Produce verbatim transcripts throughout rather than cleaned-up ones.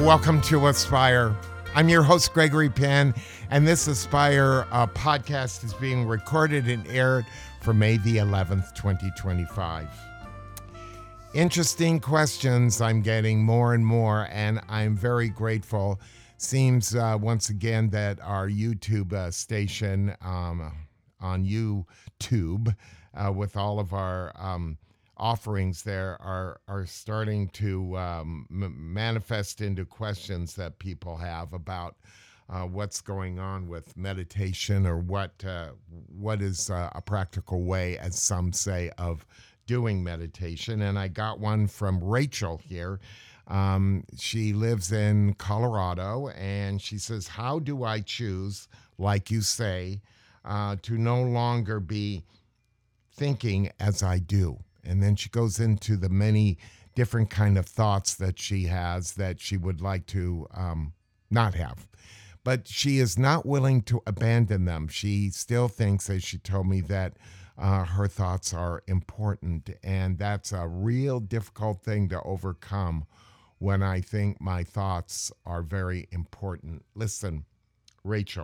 welcome to Aspire. I'm your host, Gregory Penn, and this Aspire uh, podcast is being recorded and aired for May the eleventh, twenty twenty-five. Interesting questions I'm getting more and more, and I'm very grateful. Seems uh, once again that our YouTube uh, station um, on YouTube uh, with all of our um, offerings there are are starting to um, m- manifest into questions that people have about uh, what's going on with meditation, or what uh, what is uh, a practical way, as some say, of doing meditation. And I got one from Rachel here. Um, she lives in Colorado, and she says, how do I choose, like you say, uh, to no longer be thinking as I do? And then she goes into the many different kind of thoughts that she has that she would like to um, not have. But she is not willing to abandon them. She still thinks, as she told me, that uh, her thoughts are important. And that's a real difficult thing to overcome when I think my thoughts are very important. Listen, Rachel,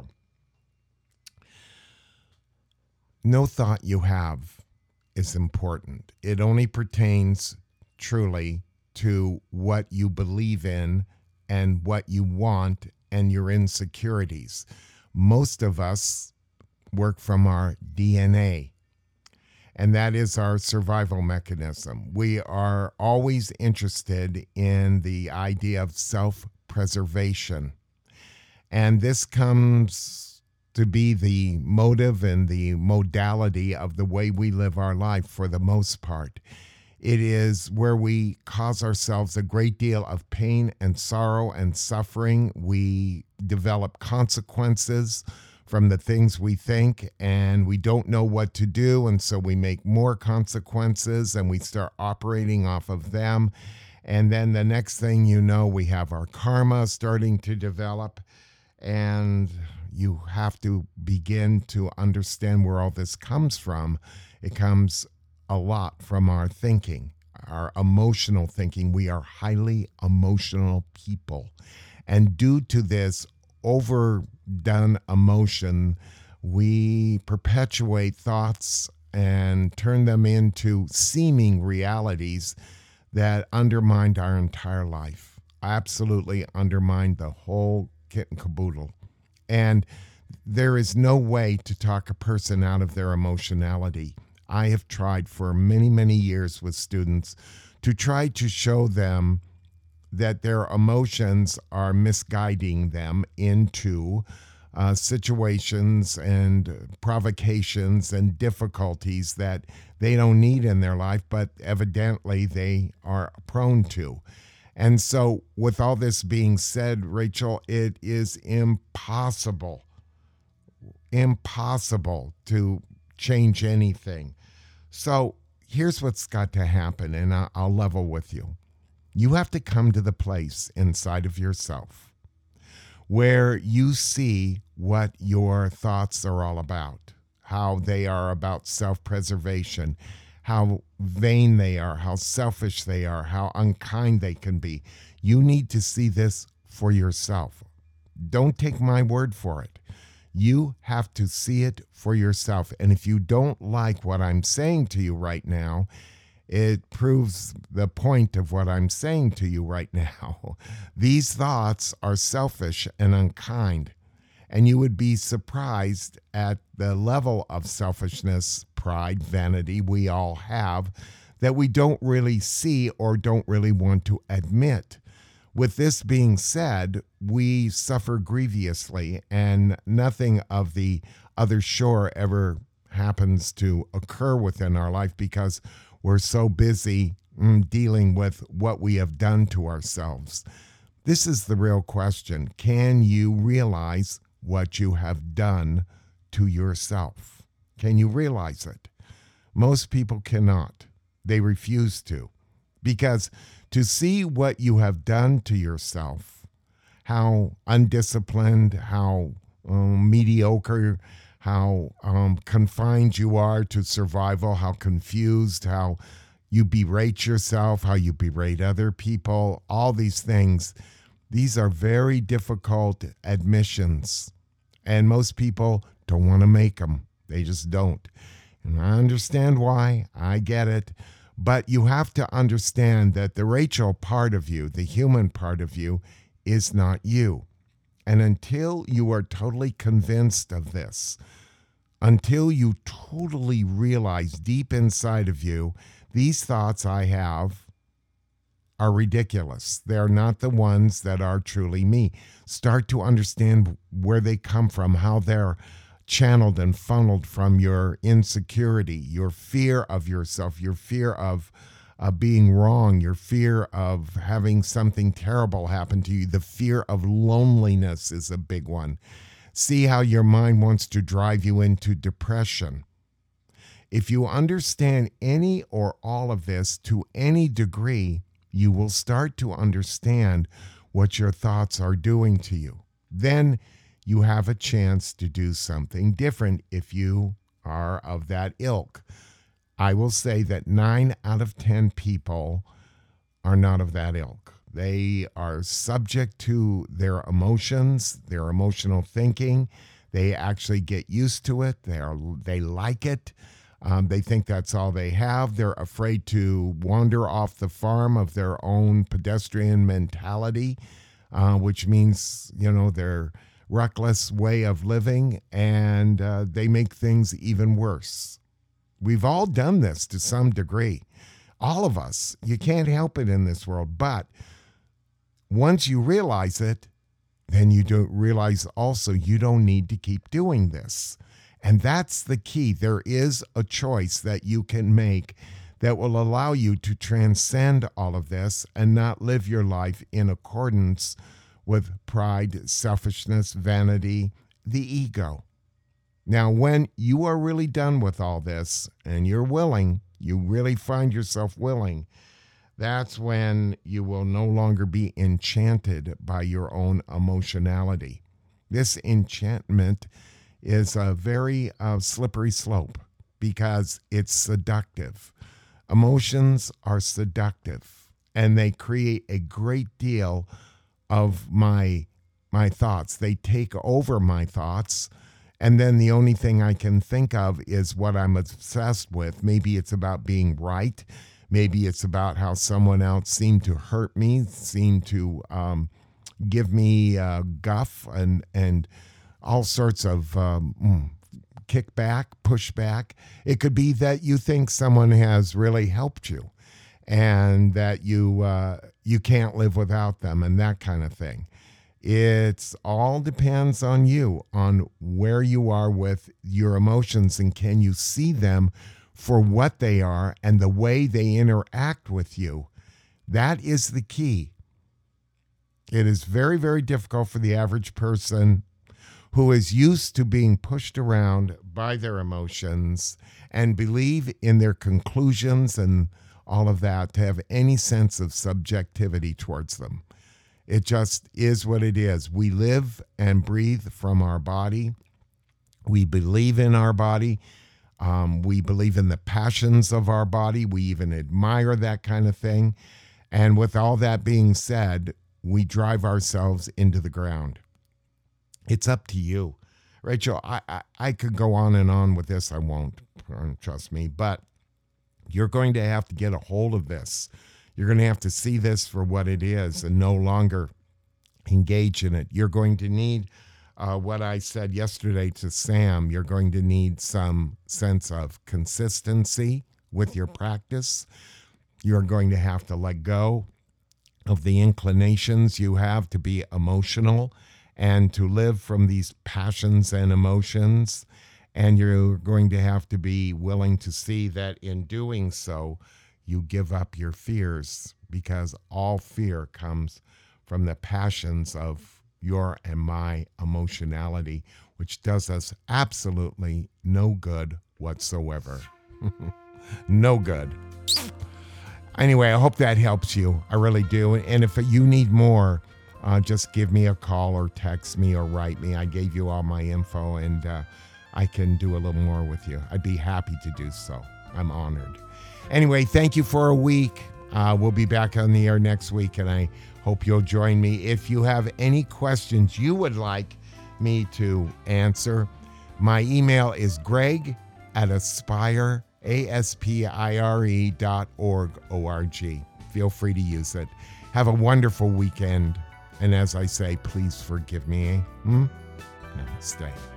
no thought you have is important. It only pertains truly to what you believe in and what you want and your insecurities. Most of us work from our D N A, and that is our survival mechanism. We are always interested in the idea of self-preservation, and this comes to be the motive and the modality of the way we live our life for the most part. It is where we cause ourselves a great deal of pain and sorrow and suffering. We develop consequences from the things we think, and we don't know what to do, and so we make more consequences and we start operating off of them. And then the next thing you know, we have our karma starting to develop, and you have to begin to understand where all this comes from. It comes a lot from our thinking, our emotional thinking. We are highly emotional people, and due to this overdone emotion, we perpetuate thoughts and turn them into seeming realities that undermine our entire life, absolutely undermine the whole kit and caboodle. And there is no way to talk a person out of their emotionality. I have tried for many, many years with students to try to show them that their emotions are misguiding them into uh, situations and provocations and difficulties that they don't need in their life, but evidently they are prone to. And so with all this being said, Rachel, it is impossible, impossible to change anything. So here's what's got to happen, and I'll level with you. You have to come to the place inside of yourself where you see what your thoughts are all about, how they are about self-preservation, how vain they are, how selfish they are, how unkind they can be. You need to see this for yourself. Don't take my word for it. You have to see it for yourself. And if you don't like what I'm saying to you right now, it proves the point of what I'm saying to you right now. These thoughts are selfish and unkind, and you would be surprised at the level of selfishness, pride, vanity we all have that we don't really see or don't really want to admit. With this being said, we suffer grievously, and nothing of the other shore ever happens to occur within our life because we're so busy mm, dealing with what we have done to ourselves. This is the real question. Can you realize what you have done to yourself? Can you realize it? Most people cannot. They refuse to. Because to see what you have done to yourself, how undisciplined, how um, mediocre, how um, confined you are to survival, how confused, how you berate yourself, how you berate other people, all these things These are very difficult admissions, and most people don't want to make them. They just don't. And I understand why. I get it. But you have to understand that the Rachel part of you, the human part of you, is not you. And until you are totally convinced of this, until you totally realize deep inside of you, these thoughts I have are ridiculous. They're not the ones that are truly me. Start to understand where they come from, how they're channeled and funneled from your insecurity, your fear of yourself, your fear of uh, being wrong, your fear of having something terrible happen to you. The fear of loneliness is a big one. See how your mind wants to drive you into depression. If you understand any or all of this to any degree, you will start to understand what your thoughts are doing to you. Then you have a chance to do something different if you are of that ilk. I will say that nine out of ten people are not of that ilk. They are subject to their emotions, their emotional thinking. They actually get used to it. They are, they like it. Um, they think that's all they have. They're afraid to wander off the farm of their own pedestrian mentality, uh, which means, you know, their reckless way of living, and uh, they make things even worse. We've all done this to some degree. All of us. You can't help it in this world. But once you realize it, then you don't realize also you don't need to keep doing this. And that's the key. There is a choice that you can make that will allow you to transcend all of this and not live your life in accordance with pride, selfishness, vanity, the ego. Now, when you are really done with all this and you're willing, you really find yourself willing, that's when you will no longer be enchanted by your own emotionality. This enchantment is a very uh, slippery slope because it's seductive. Emotions are seductive, and they create a great deal of my my thoughts. They take over my thoughts, and then the only thing I can think of is what I'm obsessed with. Maybe it's about being right. Maybe it's about how someone else seemed to hurt me, seemed to um, give me uh, guff and and all sorts of um, kickback, pushback. It could be that you think someone has really helped you and that you uh, you can't live without them and that kind of thing. It's all depends on you, on where you are with your emotions, and can you see them for what they are and the way they interact with you. That is the key. It is very, very difficult for the average person who is used to being pushed around by their emotions and believe in their conclusions and all of that to have any sense of subjectivity towards them. It just is what it is. We live and breathe from our body. We believe in our body. Um, we believe in the passions of our body. We even admire that kind of thing. And with all that being said, we drive ourselves into the ground. It's up to you. Rachel, I, I, I could go on and on with this. I won't, trust me. But you're going to have to get a hold of this. You're going to have to see this for what it is and no longer engage in it. You're going to need uh, what I said yesterday to Sam. You're going to need some sense of consistency with your practice. You're going to have to let go of the inclinations you have to be emotional and to live from these passions and emotions. And you're going to have to be willing to see that in doing so, you give up your fears, because all fear comes from the passions of your and my emotionality, which does us absolutely no good whatsoever. No good. Anyway, I hope that helps you. I really do. And if you need more, uh, just give me a call or text me or write me. I gave you all my info, and uh, I can do a little more with you. I'd be happy to do so. I'm honored. Anyway, thank you for a week. Uh, we'll be back on the air next week, and I hope you'll join me. If you have any questions you would like me to answer, my email is greg at aspire, A S P I R E dot org, O R G. Feel free to use it. Have a wonderful weekend. And as I say, please forgive me. Hmm? Namaste.